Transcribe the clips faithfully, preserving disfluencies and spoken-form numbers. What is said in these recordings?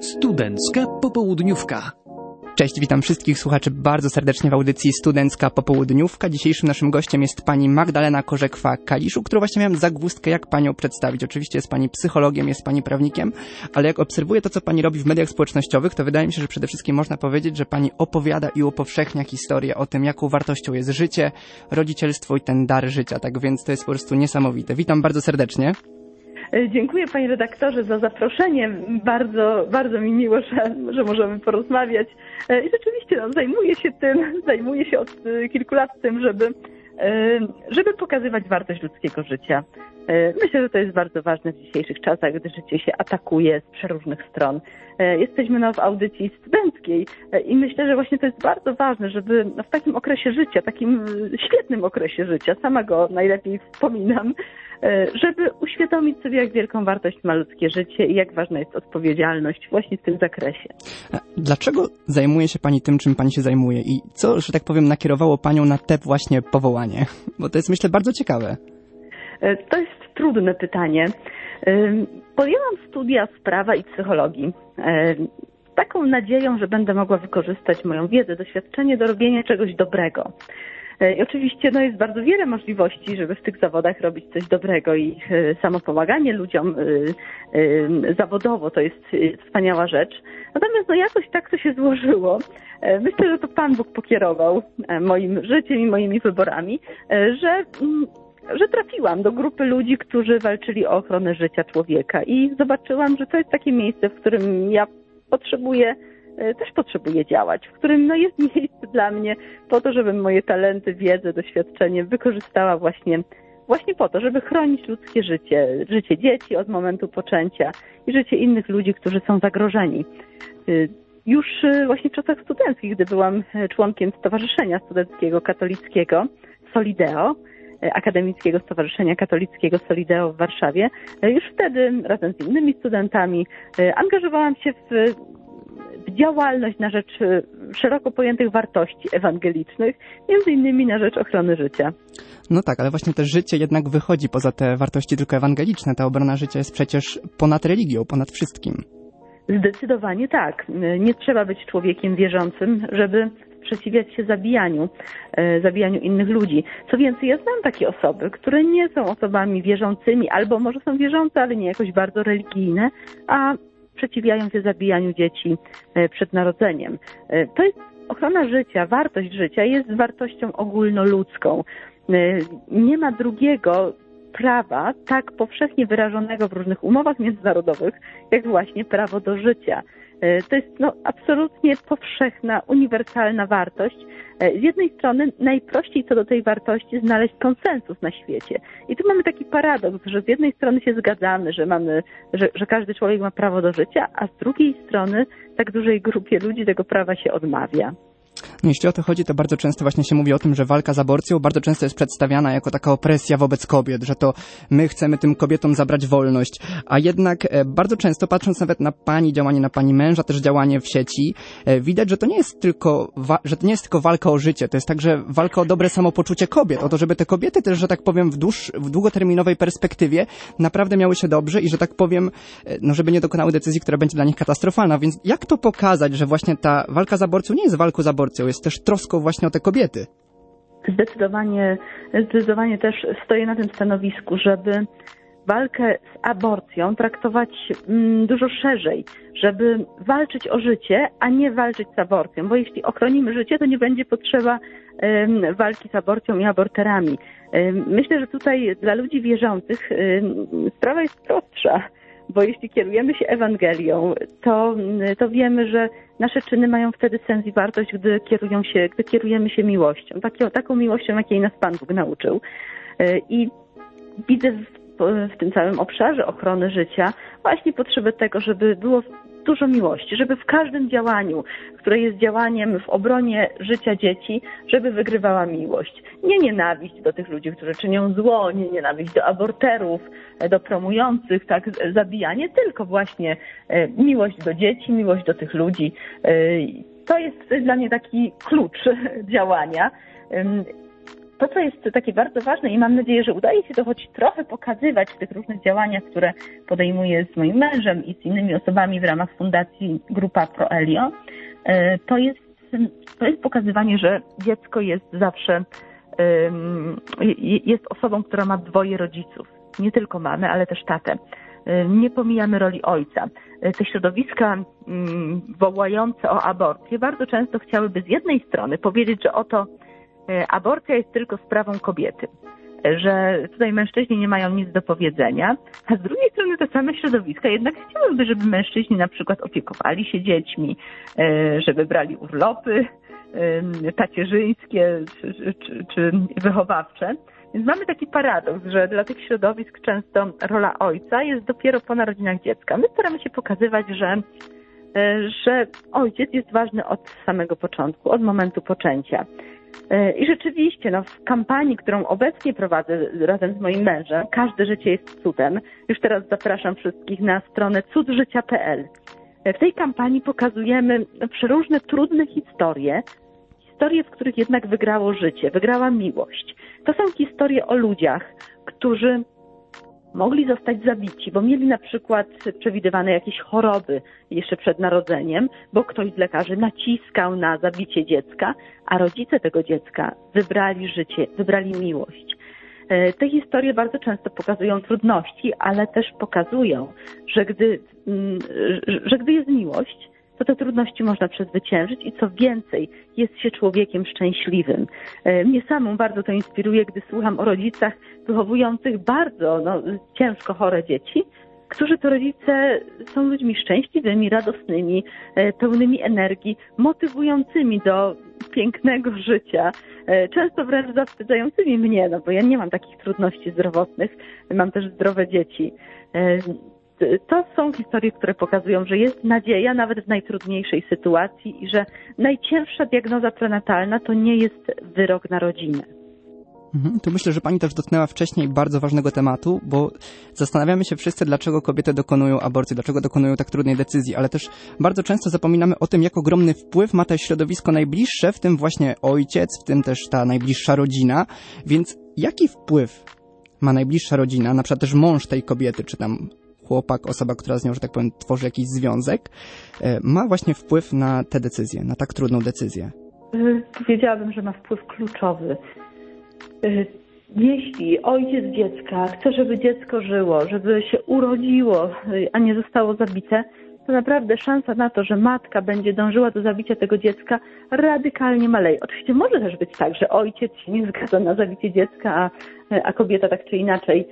Studencka popołudniówka. Cześć, witam wszystkich słuchaczy bardzo serdecznie w audycji Studencka Popołudniówka. Dzisiejszym naszym gościem jest pani Magdalena Korzekwa-Kaliszu, którą właśnie miałem zagwozdkę, jak panią przedstawić. Oczywiście jest pani psychologiem, jest pani prawnikiem, ale jak obserwuję to, co pani robi w mediach społecznościowych, to wydaje mi się, że przede wszystkim można powiedzieć, że pani opowiada i upowszechnia historię o tym, jaką wartością jest życie, rodzicielstwo i ten dar życia. Tak więc to jest po prostu niesamowite. Witam bardzo serdecznie. Dziękuję panie redaktorze za zaproszenie. Bardzo, bardzo mi miło, że, że możemy porozmawiać. I rzeczywiście no, zajmuję się tym, zajmuję się od kilku lat tym, żeby, żeby pokazywać wartość ludzkiego życia. Myślę, że to jest bardzo ważne w dzisiejszych czasach, gdy życie się atakuje z przeróżnych stron. Jesteśmy no, w audycji studenckiej i myślę, że właśnie to jest bardzo ważne, żeby no, w takim okresie życia, takim świetnym okresie życia, sama go najlepiej wspominam, żeby uświadomić sobie, jak wielką wartość ma ludzkie życie i jak ważna jest odpowiedzialność właśnie w tym zakresie. Dlaczego zajmuje się pani tym, czym pani się zajmuje i co, że tak powiem, nakierowało panią na te właśnie powołanie? Bo to jest, myślę, bardzo ciekawe. To jest trudne pytanie. Podjęłam studia z prawa i psychologii. Taką nadzieją, że będę mogła wykorzystać moją wiedzę, doświadczenie do robienia czegoś dobrego. I oczywiście no, jest bardzo wiele możliwości, żeby w tych zawodach robić coś dobrego i samo pomaganie ludziom zawodowo to jest wspaniała rzecz. Natomiast no, jakoś tak to się złożyło. Myślę, że to Pan Bóg pokierował moim życiem i moimi wyborami, że że trafiłam do grupy ludzi, którzy walczyli o ochronę życia człowieka i zobaczyłam, że to jest takie miejsce, w którym ja potrzebuję, też potrzebuję działać, w którym no, jest miejsce dla mnie po to, żebym moje talenty, wiedzę, doświadczenie wykorzystała właśnie, właśnie po to, żeby chronić ludzkie życie, życie dzieci od momentu poczęcia i życie innych ludzi, którzy są zagrożeni. Już właśnie w czasach studenckich, gdy byłam członkiem Stowarzyszenia Studenckiego Katolickiego Solideo, Akademickiego Stowarzyszenia Katolickiego Solideo w Warszawie. Już wtedy razem z innymi studentami angażowałam się w, w działalność na rzecz szeroko pojętych wartości ewangelicznych, między innymi na rzecz ochrony życia. No tak, ale właśnie to życie jednak wychodzi poza te wartości tylko ewangeliczne. Ta obrona życia jest przecież ponad religią, ponad wszystkim. Zdecydowanie tak. Nie trzeba być człowiekiem wierzącym, żeby sprzeciwiać się zabijaniu, e, zabijaniu innych ludzi. Co więcej, ja znam takie osoby, które nie są osobami wierzącymi, albo może są wierzące, ale nie jakoś bardzo religijne, a sprzeciwiają się zabijaniu dzieci e, przed narodzeniem. E, to jest ochrona życia, wartość życia jest wartością ogólnoludzką. E, nie ma drugiego prawa tak powszechnie wyrażonego w różnych umowach międzynarodowych, jak właśnie prawo do życia. To jest no, absolutnie powszechna, uniwersalna wartość. Z jednej strony najprościej co do tej wartości znaleźć konsensus na świecie. I tu mamy taki paradoks, że z jednej strony się zgadzamy, że mamy, że, że każdy człowiek ma prawo do życia, a z drugiej strony tak dużej grupie ludzi tego prawa się odmawia. No, jeśli o to chodzi, to bardzo często właśnie się mówi o tym, że walka z aborcją bardzo często jest przedstawiana jako taka opresja wobec kobiet, że to my chcemy tym kobietom zabrać wolność, a jednak bardzo często, patrząc nawet na pani działanie, na pani męża, też działanie w sieci, widać, że to nie jest tylko, że to nie jest tylko walka o życie, to jest także walka o dobre samopoczucie kobiet, o to, żeby te kobiety też, że tak powiem, w, dłuż, w długoterminowej perspektywie naprawdę miały się dobrze i, że tak powiem, no żeby nie dokonały decyzji, która będzie dla nich katastrofalna. Więc jak to pokazać, że właśnie ta walka z aborcją nie jest walką z aborcją, jest też troską właśnie o te kobiety? Zdecydowanie, zdecydowanie też stoję na tym stanowisku, żeby walkę z aborcją traktować mm, dużo szerzej, żeby walczyć o życie, a nie walczyć z aborcją, bo jeśli ochronimy życie, to nie będzie potrzeba um, walki z aborcją i aborterami. Um, myślę, że tutaj dla ludzi wierzących um, sprawa jest prostsza, bo jeśli kierujemy się Ewangelią, to, to wiemy, że nasze czyny mają wtedy sens i wartość, gdy, kierują się, gdy kierujemy się miłością, taką, taką miłością, jakiej nas Pan Bóg nauczył. I widzę w, w tym całym obszarze ochrony życia właśnie potrzebę tego, żeby było dużo miłości, żeby w każdym działaniu, które jest działaniem w obronie życia dzieci, żeby wygrywała miłość. Nie nienawiść do tych ludzi, którzy czynią zło, nie nienawiść do aborterów, do promujących tak zabijanie, tylko właśnie miłość do dzieci, miłość do tych ludzi. To jest dla mnie taki klucz działania. to, co jest takie bardzo ważne i mam nadzieję, że udaje się to choć trochę pokazywać w tych różnych działaniach, które podejmuję z moim mężem i z innymi osobami w ramach Fundacji Grupa ProElio, to jest, to jest pokazywanie, że dziecko jest zawsze, jest osobą, która ma dwoje rodziców. Nie tylko mamę, ale też tatę. Nie pomijamy roli ojca. Te środowiska wołające o aborcję bardzo często chciałyby z jednej strony powiedzieć, że oto aborcja jest tylko sprawą kobiety, że tutaj mężczyźni nie mają nic do powiedzenia, a z drugiej strony te same środowiska jednak chciałyby, żeby mężczyźni na przykład opiekowali się dziećmi, żeby brali urlopy tacierzyńskie czy, czy, czy wychowawcze. Więc mamy taki paradoks, że dla tych środowisk często rola ojca jest dopiero po narodzinach dziecka. My staramy się pokazywać, że, że ojciec jest ważny od samego początku, od momentu poczęcia. I rzeczywiście, no, w kampanii, którą obecnie prowadzę razem z moim mężem, Każde życie jest cudem, już teraz zapraszam wszystkich na stronę cud życia kropka p l. W tej kampanii pokazujemy przeróżne trudne historie, historie, w których jednak wygrało życie, wygrała miłość. To są historie o ludziach, którzy mogli zostać zabici, bo mieli na przykład przewidywane jakieś choroby jeszcze przed narodzeniem, bo ktoś z lekarzy naciskał na zabicie dziecka, a rodzice tego dziecka wybrali życie, wybrali miłość. Te historie bardzo często pokazują trudności, ale też pokazują, że gdy, że gdy jest miłość, to te trudności można przezwyciężyć i co więcej, jest się człowiekiem szczęśliwym. Mnie samą bardzo to inspiruje, gdy słucham o rodzicach wychowujących bardzo no, ciężko chore dzieci, którzy to rodzice są ludźmi szczęśliwymi, radosnymi, pełnymi energii, motywującymi do pięknego życia, często wręcz zawstydzającymi mnie, no bo ja nie mam takich trudności zdrowotnych, mam też zdrowe dzieci. To są historie, które pokazują, że jest nadzieja nawet w najtrudniejszej sytuacji i że najcięższa diagnoza prenatalna to nie jest wyrok na rodzinę. Mhm, tu myślę, że pani też dotknęła wcześniej bardzo ważnego tematu, bo zastanawiamy się wszyscy, dlaczego kobiety dokonują aborcji, dlaczego dokonują tak trudnej decyzji, ale też bardzo często zapominamy o tym, jak ogromny wpływ ma to środowisko najbliższe, w tym właśnie ojciec, w tym też ta najbliższa rodzina, więc jaki wpływ ma najbliższa rodzina, na przykład też mąż tej kobiety, czy tam chłopak, osoba, która z nią, że tak powiem, tworzy jakiś związek, ma właśnie wpływ na tę decyzję, na tak trudną decyzję? Powiedziałabym, że ma wpływ kluczowy. Jeśli ojciec dziecka chce, żeby dziecko żyło, żeby się urodziło, a nie zostało zabite, to naprawdę szansa na to, że matka będzie dążyła do zabicia tego dziecka, radykalnie maleje. Oczywiście może też być tak, że ojciec się nie zgadza na zabicie dziecka, a, a kobieta tak czy inaczej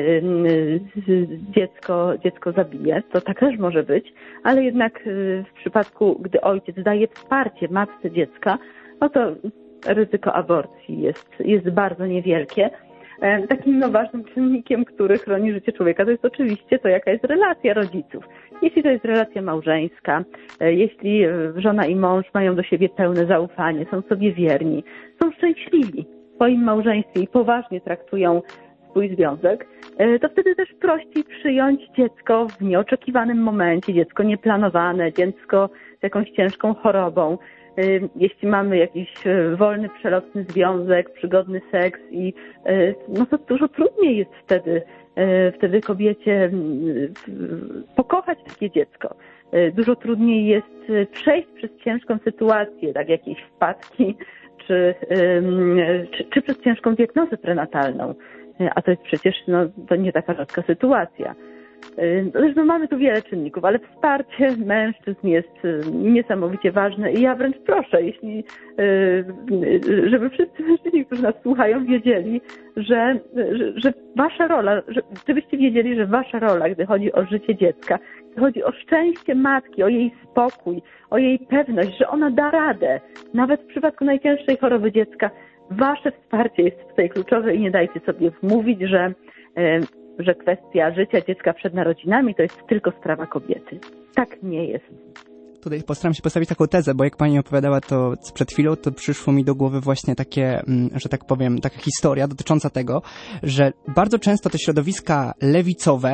dziecko, dziecko zabije. To tak też może być, ale jednak w przypadku, gdy ojciec daje wsparcie matce dziecka, no to ryzyko aborcji jest, jest bardzo niewielkie. Takim no, ważnym czynnikiem, który chroni życie człowieka, to jest oczywiście to, jaka jest relacja rodziców. Jeśli to jest relacja małżeńska, jeśli żona i mąż mają do siebie pełne zaufanie, są sobie wierni, są szczęśliwi w swoim małżeństwie i poważnie traktują swój związek, to wtedy też prościej przyjąć dziecko w nieoczekiwanym momencie, dziecko nieplanowane, dziecko z jakąś ciężką chorobą. Jeśli mamy jakiś wolny, przelotny związek, przygodny seks, i no to dużo trudniej jest wtedy, wtedy kobiecie pokochać takie dziecko. Dużo trudniej jest przejść przez ciężką sytuację, tak jakieś wpadki, czy, czy, czy przez ciężką diagnozę prenatalną. A to jest przecież no, to nie taka rzadka sytuacja. Zresztą mamy tu wiele czynników, ale wsparcie mężczyzn jest niesamowicie ważne i ja wręcz proszę, jeśli, żeby wszyscy mężczyźni, którzy nas słuchają, wiedzieli, że, że, że wasza rola, że, gdybyście wiedzieli, że wasza rola, gdy chodzi o życie dziecka, gdy chodzi o szczęście matki, o jej spokój, o jej pewność, że ona da radę, nawet w przypadku najcięższej choroby dziecka, wasze wsparcie jest tutaj kluczowe i nie dajcie sobie wmówić, że że kwestia życia dziecka przed narodzinami to jest tylko sprawa kobiety. Tak nie jest. Tutaj postaram się postawić taką tezę, bo jak pani opowiadała to przed chwilą, to przyszło mi do głowy właśnie takie, że tak powiem, taka historia dotycząca tego, że bardzo często te środowiska lewicowe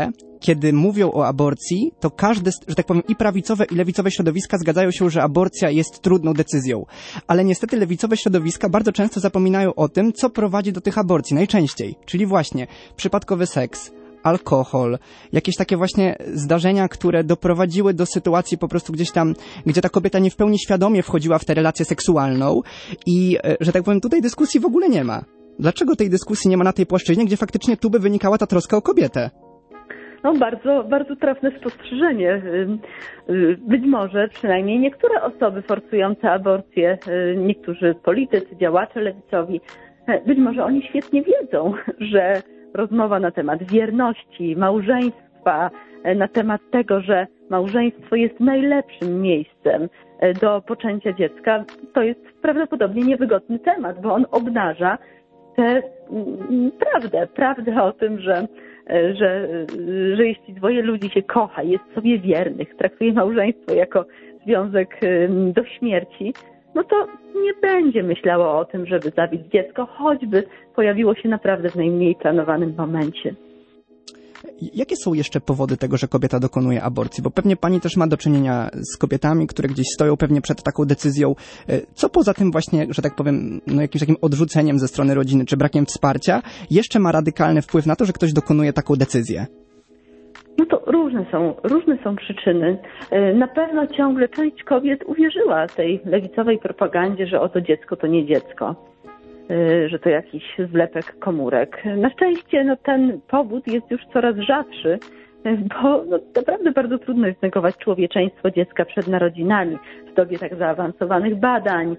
kiedy mówią o aborcji, to każde, że tak powiem, i prawicowe, i lewicowe środowiska zgadzają się, że aborcja jest trudną decyzją. Ale niestety lewicowe środowiska bardzo często zapominają o tym, co prowadzi do tych aborcji najczęściej. Czyli właśnie przypadkowy seks, alkohol, jakieś takie właśnie zdarzenia, które doprowadziły do sytuacji po prostu gdzieś tam, gdzie ta kobieta nie w pełni świadomie wchodziła w tę relację seksualną i, że tak powiem, tutaj dyskusji w ogóle nie ma. Dlaczego tej dyskusji nie ma na tej płaszczyźnie, gdzie faktycznie tu by wynikała ta troska o kobietę? No bardzo, bardzo trafne spostrzeżenie. Być może przynajmniej niektóre osoby forsujące aborcję, niektórzy politycy, działacze lewicowi, być może oni świetnie wiedzą, że rozmowa na temat wierności, małżeństwa, na temat tego, że małżeństwo jest najlepszym miejscem do poczęcia dziecka, to jest prawdopodobnie niewygodny temat, bo on obnaża tę prawdę, prawdę o tym, że, że, że jeśli dwoje ludzi się kocha, jest sobie wiernych, traktuje małżeństwo jako związek do śmierci, no to nie będzie myślało o tym, żeby zabić dziecko, choćby pojawiło się naprawdę w najmniej planowanym momencie. Jakie są jeszcze powody tego, że kobieta dokonuje aborcji? Bo pewnie pani też ma do czynienia z kobietami, które gdzieś stoją pewnie przed taką decyzją. Co poza tym właśnie, że tak powiem, no jakimś takim odrzuceniem ze strony rodziny, czy brakiem wsparcia, jeszcze ma radykalny wpływ na to, że ktoś dokonuje taką decyzję? No to różne są, różne są przyczyny. Na pewno ciągle część kobiet uwierzyła tej lewicowej propagandzie, że oto dziecko to nie dziecko, że to jakiś zlepek komórek. Na szczęście no, ten powód jest już coraz rzadszy, bo no, naprawdę bardzo trudno jest negować człowieczeństwo dziecka przed narodzinami w dobie tak zaawansowanych badań,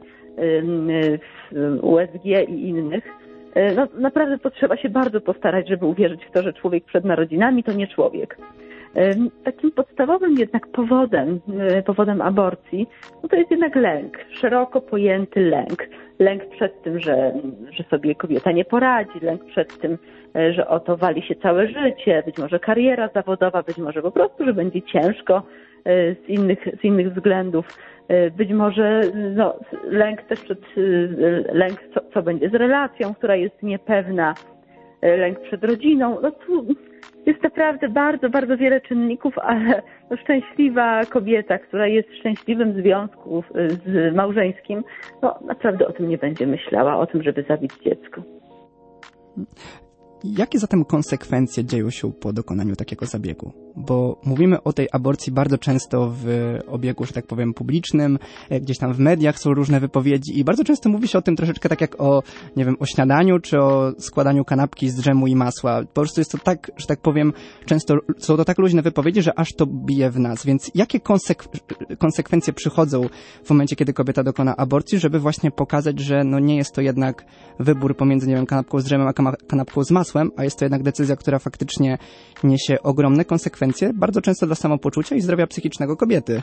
U S G i innych. No, naprawdę potrzeba się bardzo postarać, żeby uwierzyć w to, że człowiek przed narodzinami to nie człowiek. Takim podstawowym jednak powodem, powodem aborcji, no to jest jednak lęk, szeroko pojęty lęk. Lęk przed tym, że, że sobie kobieta nie poradzi, lęk przed tym, że o to wali się całe życie, być może kariera zawodowa, być może po prostu, że będzie ciężko z innych, z innych względów. Być może no, lęk też przed, lęk co, co będzie z relacją, która jest niepewna, lęk przed rodziną. No tu jest naprawdę bardzo, bardzo wiele czynników, ale no, szczęśliwa kobieta, która jest w szczęśliwym związku z małżeńskim, no naprawdę o tym nie będzie myślała, o tym, żeby zabić dziecko. Jakie zatem konsekwencje dzieją się po dokonaniu takiego zabiegu? Bo mówimy o tej aborcji bardzo często w obiegu, że tak powiem, publicznym, gdzieś tam w mediach są różne wypowiedzi i bardzo często mówi się o tym troszeczkę tak jak o, nie wiem, o śniadaniu czy o składaniu kanapki z drzemu i masła. Po prostu jest to tak, że tak powiem, często są to tak luźne wypowiedzi, że aż to bije w nas. Więc jakie konsek- konsekwencje przychodzą w momencie, kiedy kobieta dokona aborcji, żeby właśnie pokazać, że no nie jest to jednak wybór pomiędzy, nie wiem, kanapką z drzemem a kanapką z masłem, a jest to jednak decyzja, która faktycznie niesie ogromne konsekwencje, bardzo często dla samopoczucia i zdrowia psychicznego kobiety.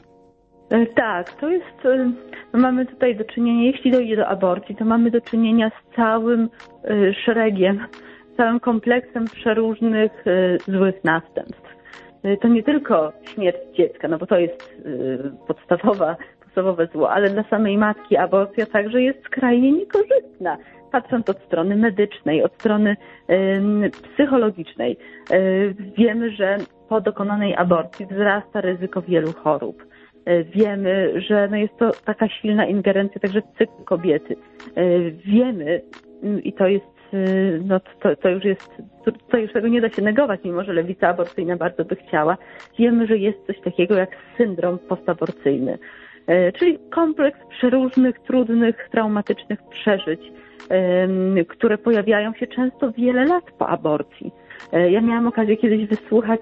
Tak, to jest, no mamy tutaj do czynienia, jeśli dojdzie do aborcji, to mamy do czynienia z całym szeregiem, całym kompleksem przeróżnych złych następstw. To nie tylko śmierć dziecka, no bo to jest podstawowa, podstawowe zło, ale dla samej matki aborcja także jest skrajnie niekorzystna. Patrząc od strony medycznej, od strony y, psychologicznej, y, wiemy, że po dokonanej aborcji wzrasta ryzyko wielu chorób. Y, wiemy, że no jest to taka silna ingerencja także w cykl kobiety. Y, wiemy, y, i to jest, y, no to, to już jest, to, to już tego nie da się negować, mimo że lewica aborcyjna bardzo by chciała. Wiemy, że jest coś takiego jak syndrom postaborcyjny, y, czyli kompleks przeróżnych, trudnych, traumatycznych przeżyć, które pojawiają się często wiele lat po aborcji. Ja miałam okazję kiedyś wysłuchać,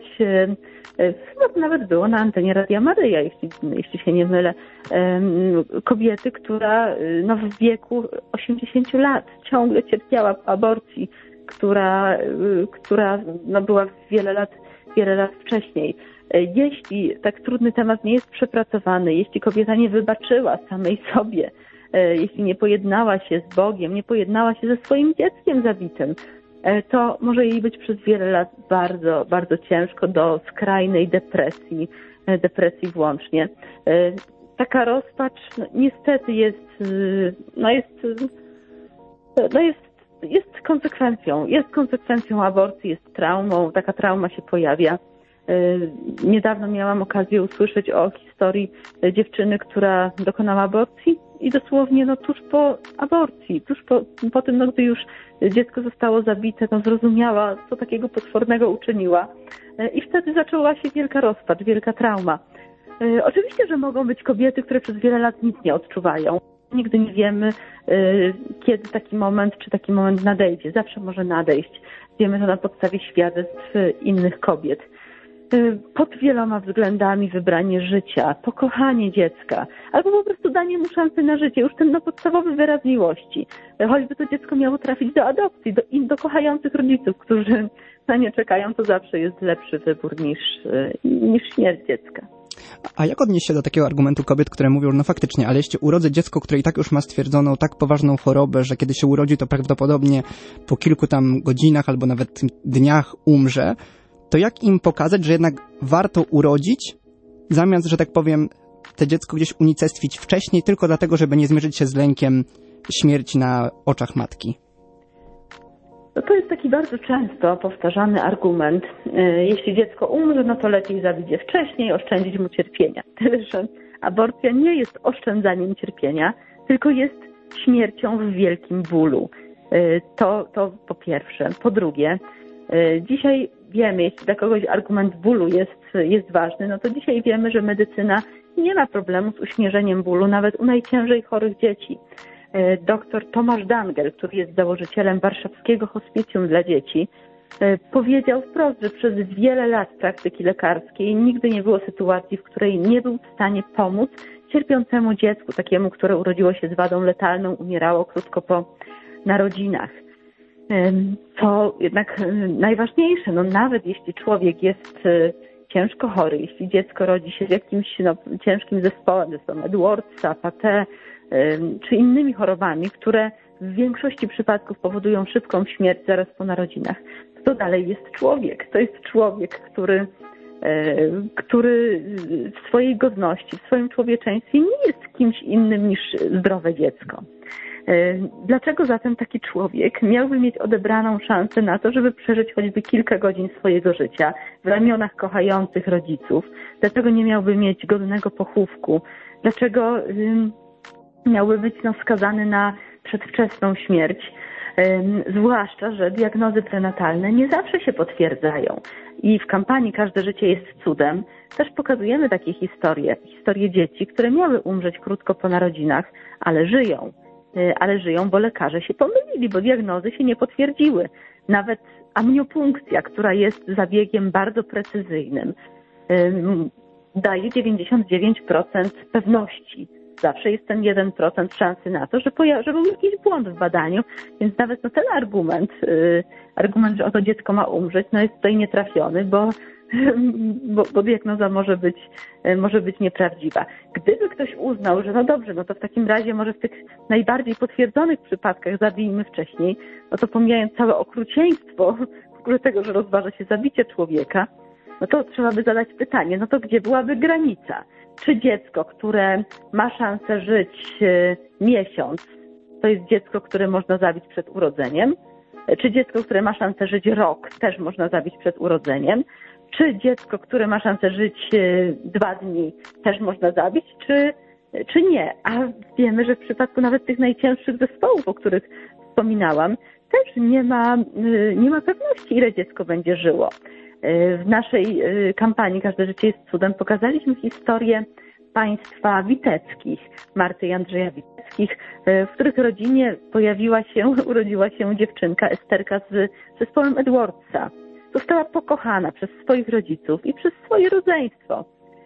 chyba nawet było na antenie Radia Maryja, jeśli, jeśli się nie mylę, kobiety, która no, w wieku osiemdziesięciu lat ciągle cierpiała po aborcji, która, która no, była wiele lat, wiele lat wcześniej. Jeśli tak trudny temat nie jest przepracowany, jeśli kobieta nie wybaczyła samej sobie, jeśli nie pojednała się z Bogiem, nie pojednała się ze swoim dzieckiem zabitym, to może jej być przez wiele lat bardzo, bardzo ciężko, do skrajnej depresji, depresji włącznie. Taka rozpacz no, niestety jest, no jest, no jest, jest konsekwencją, jest konsekwencją aborcji, jest traumą, taka trauma się pojawia Niedawno miałam okazję usłyszeć o historii dziewczyny, która dokonała aborcji i dosłownie no, tuż po aborcji, tuż po, po tym, no, gdy już dziecko zostało zabite, no, zrozumiała, co takiego potwornego uczyniła. I wtedy zaczęła się wielka rozpacz, wielka trauma. Oczywiście, że mogą być kobiety, które przez wiele lat nic nie odczuwają. Nigdy nie wiemy, kiedy taki moment, czy taki moment nadejdzie. Zawsze może nadejść. Wiemy to na podstawie świadectw innych kobiet. Pod wieloma względami wybranie życia, pokochanie dziecka, albo po prostu danie mu szansy na życie, już ten no, podstawowy wyraz miłości. Choćby to dziecko miało trafić do adopcji, do, do kochających rodziców, którzy na nie czekają, to zawsze jest lepszy wybór niż, niż śmierć dziecka. A jak odnieść się do takiego argumentu kobiet, które mówią, no faktycznie, ale jeśli urodzę dziecko, które i tak już ma stwierdzoną tak poważną chorobę, że kiedy się urodzi, to prawdopodobnie po kilku tam godzinach albo nawet dniach umrze, to jak im pokazać, że jednak warto urodzić, zamiast, że tak powiem, to dziecko gdzieś unicestwić wcześniej, tylko dlatego, żeby nie zmierzyć się z lękiem śmierci na oczach matki? No to jest taki bardzo często powtarzany argument. Jeśli dziecko umrze, no to lepiej zabić je wcześniej, oszczędzić mu cierpienia. Tyle, że aborcja nie jest oszczędzaniem cierpienia, tylko jest śmiercią w wielkim bólu. To, to po pierwsze. Po drugie, dzisiaj wiemy, jeśli dla kogoś argument bólu jest, jest ważny, no to dzisiaj wiemy, że medycyna nie ma problemu z uśmierzeniem bólu nawet u najciężej chorych dzieci. Doktor Tomasz Dangel, który jest założycielem Warszawskiego Hospicjum dla Dzieci, powiedział wprost, że przez wiele lat praktyki lekarskiej nigdy nie było sytuacji, w której nie był w stanie pomóc cierpiącemu dziecku, takiemu, które urodziło się z wadą letalną, umierało krótko po narodzinach. Co jednak najważniejsze, no nawet jeśli człowiek jest ciężko chory, jeśli dziecko rodzi się z jakimś no, ciężkim zespołem, zespołem Edwardsa, Paté, czy innymi chorobami, które w większości przypadków powodują szybką śmierć zaraz po narodzinach, to dalej jest człowiek. To jest człowiek, który, który w swojej godności, w swoim człowieczeństwie nie jest kimś innym niż zdrowe dziecko. Dlaczego zatem taki człowiek miałby mieć odebraną szansę na to, żeby przeżyć choćby kilka godzin swojego życia w ramionach kochających rodziców? Dlaczego nie miałby mieć godnego pochówku? Dlaczego miałby być no, skazany na przedwczesną śmierć? Zwłaszcza, że diagnozy prenatalne nie zawsze się potwierdzają. I w kampanii Każde życie jest cudem też pokazujemy takie historie. Historie dzieci, które miały umrzeć krótko po narodzinach, ale żyją. ale żyją, bo lekarze się pomylili, bo diagnozy się nie potwierdziły. Nawet amniopunkcja, która jest zabiegiem bardzo precyzyjnym, daje dziewięćdziesiąt dziewięć procent pewności. Zawsze jest ten jeden procent szansy na to, że, poja- że był jakiś błąd w badaniu, więc nawet no, ten argument, argument, że oto dziecko ma umrzeć, no jest tutaj nietrafiony, bo Bo, bo diagnoza może być, może być nieprawdziwa. Gdyby ktoś uznał, że no dobrze, no to w takim razie może w tych najbardziej potwierdzonych przypadkach zabijmy wcześniej, no to pomijając całe okrucieństwo w ogóle tego, że rozważa się zabicie człowieka, no to trzeba by zadać pytanie, no to gdzie byłaby granica? Czy dziecko, które ma szansę żyć miesiąc, to jest dziecko, które można zabić przed urodzeniem? Czy dziecko, które ma szansę żyć rok, też można zabić przed urodzeniem? Czy dziecko, które ma szansę żyć dwa dni, też można zabić, czy, czy nie? A wiemy, że w przypadku nawet tych najcięższych zespołów, o których wspominałam, też nie ma, nie ma pewności, ile dziecko będzie żyło. W naszej kampanii Każde życie jest cudem pokazaliśmy historię państwa Witeckich, Marty i Andrzeja Witeckich, w których rodzinie pojawiła się, urodziła się dziewczynka Esterka z zespołem Edwardsa. Została pokochana przez swoich rodziców i przez swoje rodzeństwo.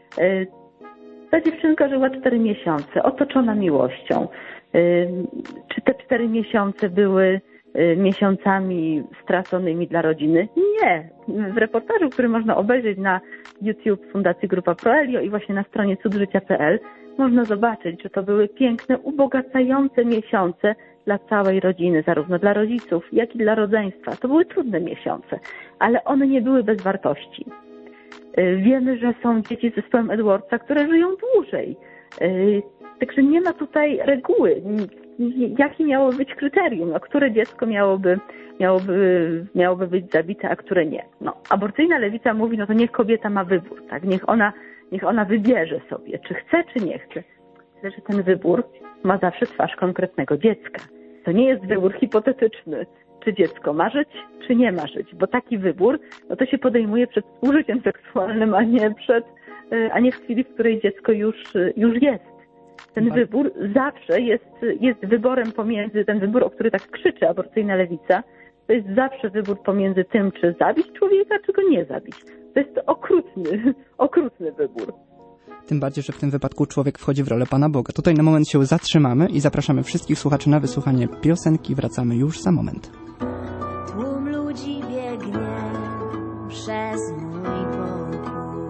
Ta dziewczynka żyła cztery miesiące, otoczona miłością. Czy te cztery miesiące były miesiącami straconymi dla rodziny? Nie. W reportażu, który można obejrzeć na YouTube Fundacji Grupa Proelio i właśnie na stronie cud życia kropka p l, można zobaczyć, że to były piękne, ubogacające miesiące dla całej rodziny, zarówno dla rodziców, jak i dla rodzeństwa. To były trudne miesiące, ale one nie były bez wartości. Wiemy, że są dzieci z zespołem Edwardsa, które żyją dłużej. Także nie ma tutaj reguły. jakie miałoby być kryterium, no, które dziecko miałoby, miałoby, miałoby być zabite, a które nie. No, aborcyjna lewica mówi, no to niech kobieta ma wybór, tak? Niech ona, niech ona wybierze sobie, czy chce, czy nie chce. Tyle, że ten wybór ma zawsze twarz konkretnego dziecka. To nie jest wybór hipotetyczny, czy dziecko ma żyć, czy nie ma żyć, bo taki wybór, no to się podejmuje przed współżyciem seksualnym, a nie przed, a nie w chwili, w której dziecko już, już jest. Ten wybór zawsze jest, jest wyborem pomiędzy, ten wybór, o który tak krzyczy aborcyjna lewica, to jest zawsze wybór pomiędzy tym, czy zabić człowieka, czy go nie zabić. To jest okrutny, okrutny wybór. Tym bardziej, że w tym wypadku człowiek wchodzi w rolę Pana Boga. Tutaj na moment się zatrzymamy i zapraszamy wszystkich słuchaczy na wysłuchanie piosenki. Wracamy już za moment. Tłum ludzi biegnie przez mój pokój.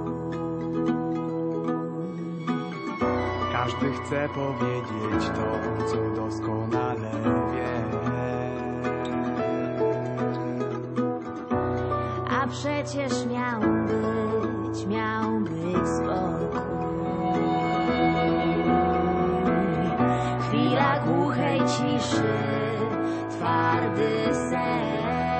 Każdy chce powiedzieć to, co doskonale wie. A przecież miał być, miał być spokój. Chwila głuchej ciszy, twardy sen.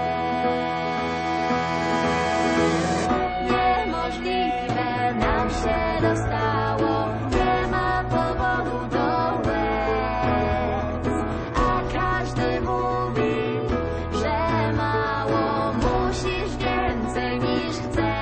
Niemożliwe nam się dostało, nie ma powodu do łez, a każdy mówi, że mało, musisz więcej niż chcesz.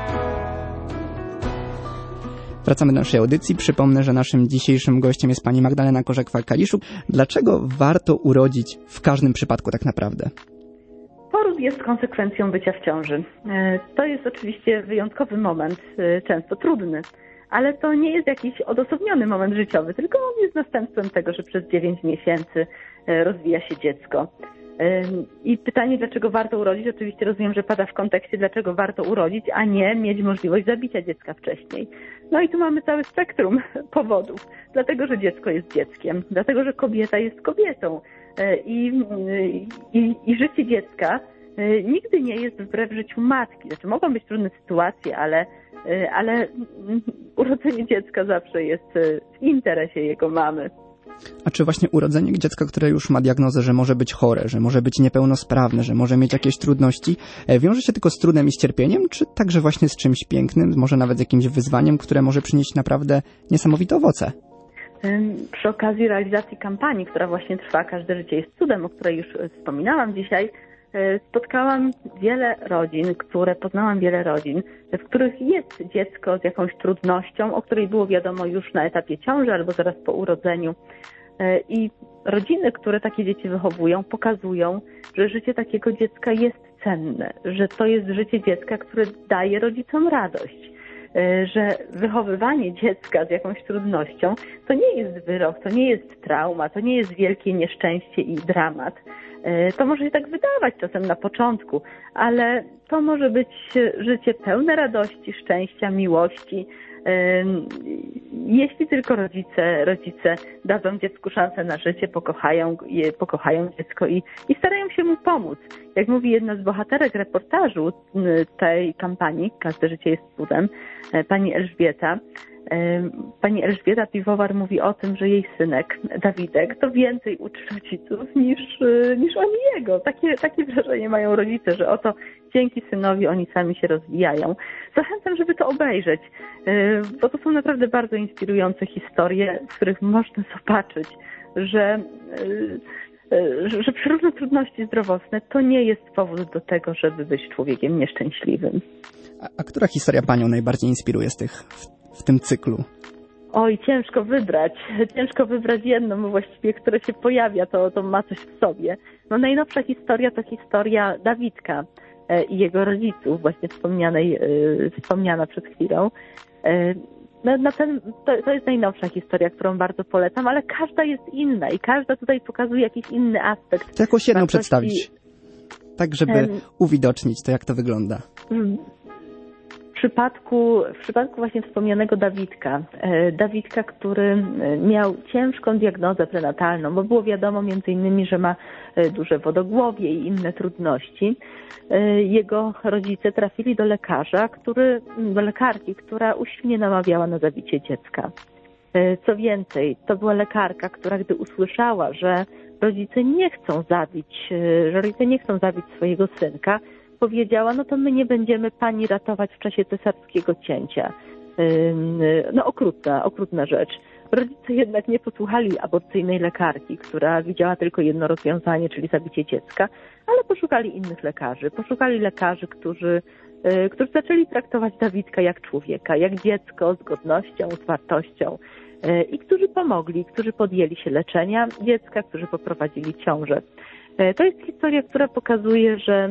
Wracamy do naszej audycji. Przypomnę, że naszym dzisiejszym gościem jest pani Magdalena Korzek-Kaliszuk. Dlaczego warto urodzić w każdym przypadku tak naprawdę? Poród jest konsekwencją bycia w ciąży. To jest oczywiście wyjątkowy moment, często trudny, ale to nie jest jakiś odosobniony moment życiowy, tylko on jest następstwem tego, że przez dziewięć miesięcy rozwija się dziecko. I pytanie, dlaczego warto urodzić, oczywiście rozumiem, że pada w kontekście, dlaczego warto urodzić, a nie mieć możliwość zabicia dziecka wcześniej. No i tu mamy całe spektrum powodów. Dlatego, że dziecko jest dzieckiem, dlatego, że kobieta jest kobietą i, i, i życie dziecka nigdy nie jest wbrew życiu matki. Znaczy mogą być trudne sytuacje, ale, ale urodzenie dziecka zawsze jest w interesie jego mamy. A czy właśnie urodzenie dziecka, które już ma diagnozę, że może być chore, że może być niepełnosprawne, że może mieć jakieś trudności, wiąże się tylko z trudem i z cierpieniem, czy także właśnie z czymś pięknym, może nawet z jakimś wyzwaniem, które może przynieść naprawdę niesamowite owoce? Przy okazji realizacji kampanii, która właśnie trwa, Każde życie jest cudem, o której już wspominałam dzisiaj, spotkałam wiele rodzin, które poznałam wiele rodzin, w których jest dziecko z jakąś trudnością, o której było wiadomo już na etapie ciąży albo zaraz po urodzeniu. I rodziny, które takie dzieci wychowują, pokazują, że życie takiego dziecka jest cenne, że to jest życie dziecka, które daje rodzicom radość, że wychowywanie dziecka z jakąś trudnością to nie jest wyrok, to nie jest trauma, to nie jest wielkie nieszczęście i dramat. To może się tak wydawać czasem na początku, ale to może być życie pełne radości, szczęścia, miłości. Jeśli tylko rodzice, rodzice dadzą dziecku szansę na życie, pokochają je, pokochają dziecko i, i starają się mu pomóc. Jak mówi jedna z bohaterek reportażu tej kampanii Każde życie jest cudem, pani Elżbieta, Pani Elżbieta Piwowar mówi o tym, że jej synek, Dawidek, to więcej uczy rodziców niż, niż oni jego. Takie, takie wrażenie mają rodzice, że oto dzięki synowi oni sami się rozwijają. Zachęcam, żeby to obejrzeć, bo to są naprawdę bardzo inspirujące historie, w których można zobaczyć, że, że różne trudności zdrowotne to nie jest powód do tego, żeby być człowiekiem nieszczęśliwym. A, a która historia panią najbardziej inspiruje z tych w tym cyklu? Oj, ciężko wybrać. Ciężko wybrać jedną, bo właściwie, która się pojawia, to, to ma coś w sobie. No najnowsza historia to historia Dawidka i jego rodziców, właśnie wspomnianej, wspomniana przed chwilą. No, na ten, to, to jest najnowsza historia, którą bardzo polecam, ale każda jest inna i każda tutaj pokazuje jakiś inny aspekt. To jakąś jedną przedstawić, tak żeby um, uwidocznić to, jak to wygląda. W przypadku, w przypadku właśnie wspomnianego Dawidka, Dawidka, który miał ciężką diagnozę prenatalną, bo było wiadomo między innymi, że ma duże wodogłowie i inne trudności, jego rodzice trafili do lekarza, który, do lekarki, która usilnie namawiała na zabicie dziecka. Co więcej, to była lekarka, która gdy usłyszała, że rodzice nie chcą zabić, że rodzice nie chcą zabić swojego synka, powiedziała, no to my nie będziemy pani ratować w czasie cesarskiego cięcia. No okrutna, okrutna rzecz. Rodzice jednak nie posłuchali aborcyjnej lekarki, która widziała tylko jedno rozwiązanie, czyli zabicie dziecka, ale poszukali innych lekarzy. Poszukali lekarzy, którzy, którzy zaczęli traktować Dawidka jak człowieka, jak dziecko, z godnością, z wartością i którzy pomogli, którzy podjęli się leczenia dziecka, którzy poprowadzili ciążę. To jest historia, która pokazuje, że,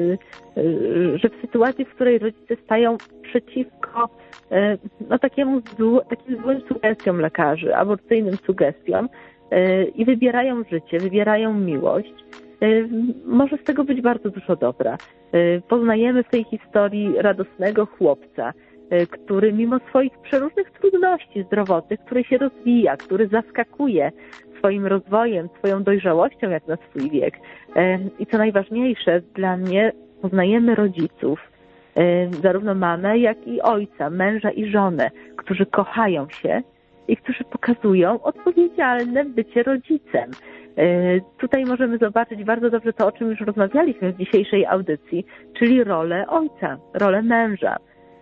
że w sytuacji, w której rodzice stają przeciwko no, takiemu złu, takim złym sugestiom lekarzy, aborcyjnym sugestiom i wybierają życie, wybierają miłość, może z tego być bardzo dużo dobra. Poznajemy w tej historii radosnego chłopca, który mimo swoich przeróżnych trudności zdrowotnych, który się rozwija, który zaskakuje swoim rozwojem, swoją dojrzałością jak na swój wiek. I co najważniejsze dla mnie, poznajemy rodziców, zarówno mamę, jak i ojca, męża i żonę, którzy kochają się i którzy pokazują odpowiedzialne bycie rodzicem. Tutaj możemy zobaczyć bardzo dobrze to, o czym już rozmawialiśmy w dzisiejszej audycji, czyli rolę ojca, rolę męża.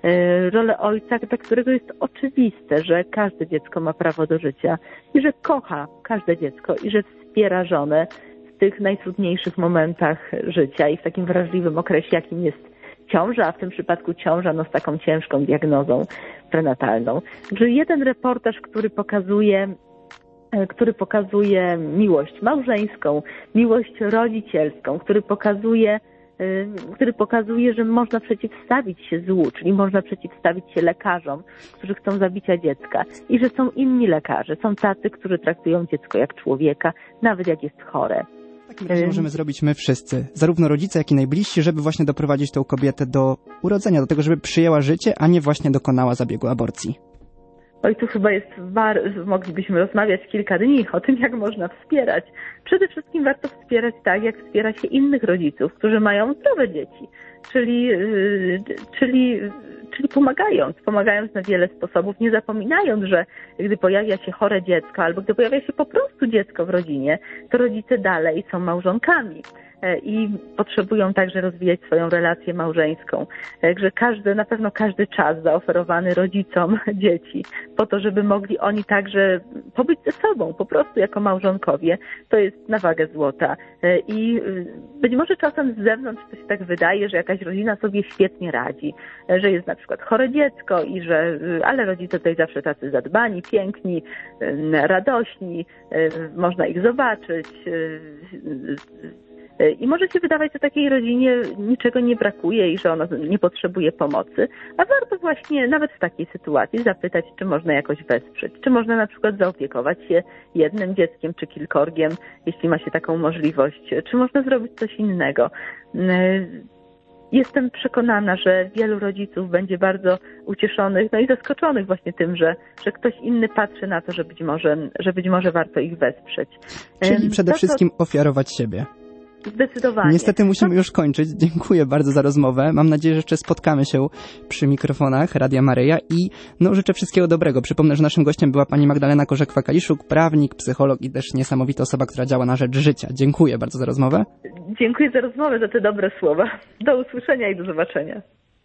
Rolę ojca, dla którego jest oczywiste, że każde dziecko ma prawo do życia i że kocha każde dziecko i że wspiera żonę w tych najtrudniejszych momentach życia i w takim wrażliwym okresie, jakim jest ciąża, a w tym przypadku ciąża no, z taką ciężką diagnozą prenatalną. Że jeden reportaż, który pokazuje który pokazuje miłość małżeńską, miłość rodzicielską, który pokazuje który pokazuje, że można przeciwstawić się złu, czyli można przeciwstawić się lekarzom, którzy chcą zabicia dziecka i że są inni lekarze, są tacy, którzy traktują dziecko jak człowieka, nawet jak jest chore. W takim razie możemy zrobić my wszyscy, zarówno rodzice, jak i najbliżsi, żeby właśnie doprowadzić tą kobietę do urodzenia, do tego, żeby przyjęła życie, a nie właśnie dokonała zabiegu aborcji. Oj, tu chyba jest, war... moglibyśmy rozmawiać kilka dni o tym, jak można wspierać. Przede wszystkim warto wspierać tak, jak wspiera się innych rodziców, którzy mają zdrowe dzieci, czyli, yy, czyli, czyli pomagając, pomagając na wiele sposobów, nie zapominając, że gdy pojawia się chore dziecko albo gdy pojawia się po prostu dziecko w rodzinie, to rodzice dalej są małżonkami i potrzebują także rozwijać swoją relację małżeńską. Także każdy, na pewno każdy czas zaoferowany rodzicom dzieci po to, żeby mogli oni także pobyć ze sobą, po prostu jako małżonkowie, to jest na wagę złota. I być może czasem z zewnątrz to się tak wydaje, że jakaś rodzina sobie świetnie radzi, że jest na przykład chore dziecko i że, ale rodzice tutaj zawsze tacy zadbani, piękni, radośni, można ich zobaczyć. I może się wydawać, że takiej rodzinie niczego nie brakuje i że ona nie potrzebuje pomocy, a warto właśnie nawet w takiej sytuacji zapytać, czy można jakoś wesprzeć, czy można na przykład zaopiekować się jednym dzieckiem czy kilkorgiem, jeśli ma się taką możliwość, czy można zrobić coś innego. Jestem przekonana, że wielu rodziców będzie bardzo ucieszonych, no i zaskoczonych właśnie tym, że, że ktoś inny patrzy na to, że być może, że być może warto ich wesprzeć. Czyli przede to, to... wszystkim ofiarować siebie. Zdecydowanie. Niestety musimy już kończyć. Dziękuję bardzo za rozmowę. Mam nadzieję, że jeszcze spotkamy się przy mikrofonach Radia Maryja i no, życzę wszystkiego dobrego. Przypomnę, że naszym gościem była pani Magdalena Korzekwa-Kaliszuk, prawnik, psycholog i też niesamowita osoba, która działa na rzecz życia. Dziękuję bardzo za rozmowę. Dziękuję za rozmowę, za te dobre słowa. Do usłyszenia i do zobaczenia.